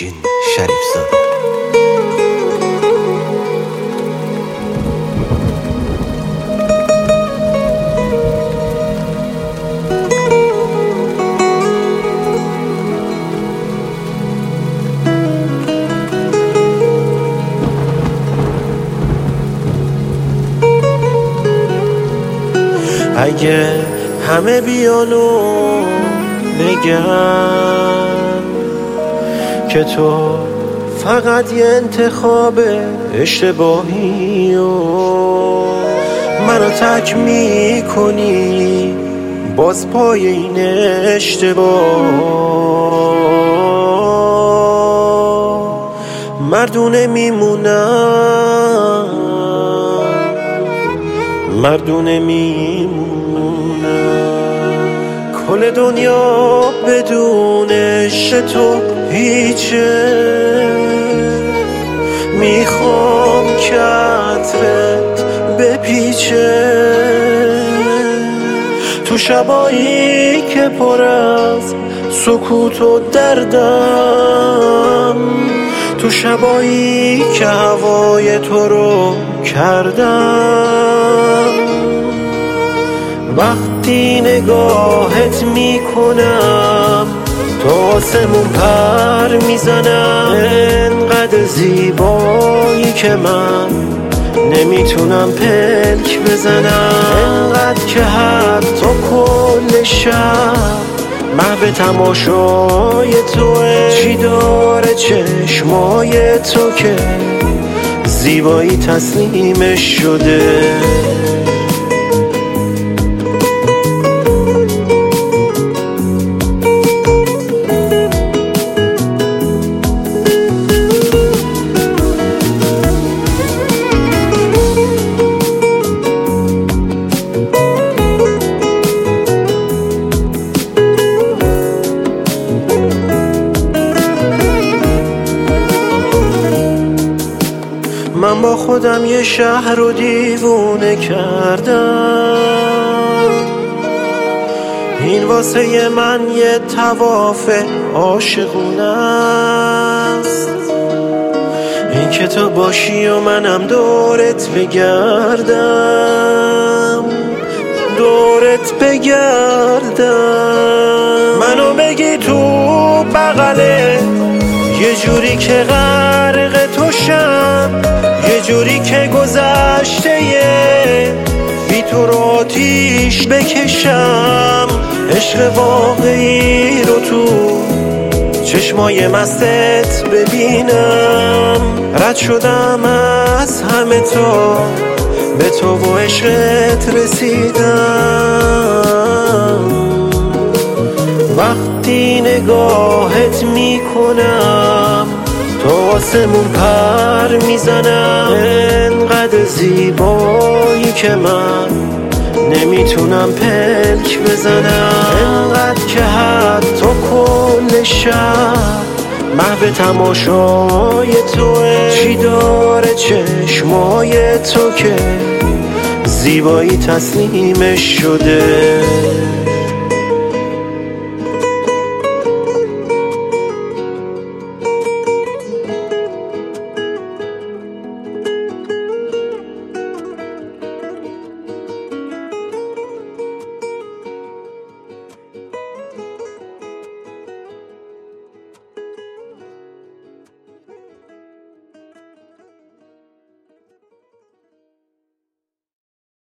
افشین شریف‌زاده. اگه همه بیانو بگن که تو فقط یه انتخاب اشتباهی و منو تک میکنی باز پای این اشتباه، مردونه میمونم، مردونه میمونم. کل دنیا بدون عشق تو هیچه، میخوام که عطرت بپیچه تو شبایی که پر از سکوت و دردم، تو شبایی که هوای تو رو کردم. وقتی نگاهت میکنم تو آسمون پر میزنم، انقدر زیبایی که من نمیتونم پلک بزنم، انقدر که حتی کل شب محو تماشای توه. چی داره چشمای تو که زیبایی تسلیمش شده؟ من با خودم یه شهر رو دیوونه کردم، این واسه من یه طواف عاشقونه است. این که تو باشی و منم دورت بگردم، دورت بگردم، منو بگی تو بغلت یه جوری که غرق تو شم، یه جوری که گذشته بی تو رو آتیش بکشم. عشق واقعی رو تو چشمای مستت ببینم، رد شدم از همه تا به تو و عشقت رسیدم. وقتی نگاهت میکنم تو آسمون پر میزنم، انقدر زیبایی که من نمیتونم پلک بزنم، انقدر که حتی کل شب محو تماشای توه. چی داره چشمای تو که زیبایی تسلیمش شده؟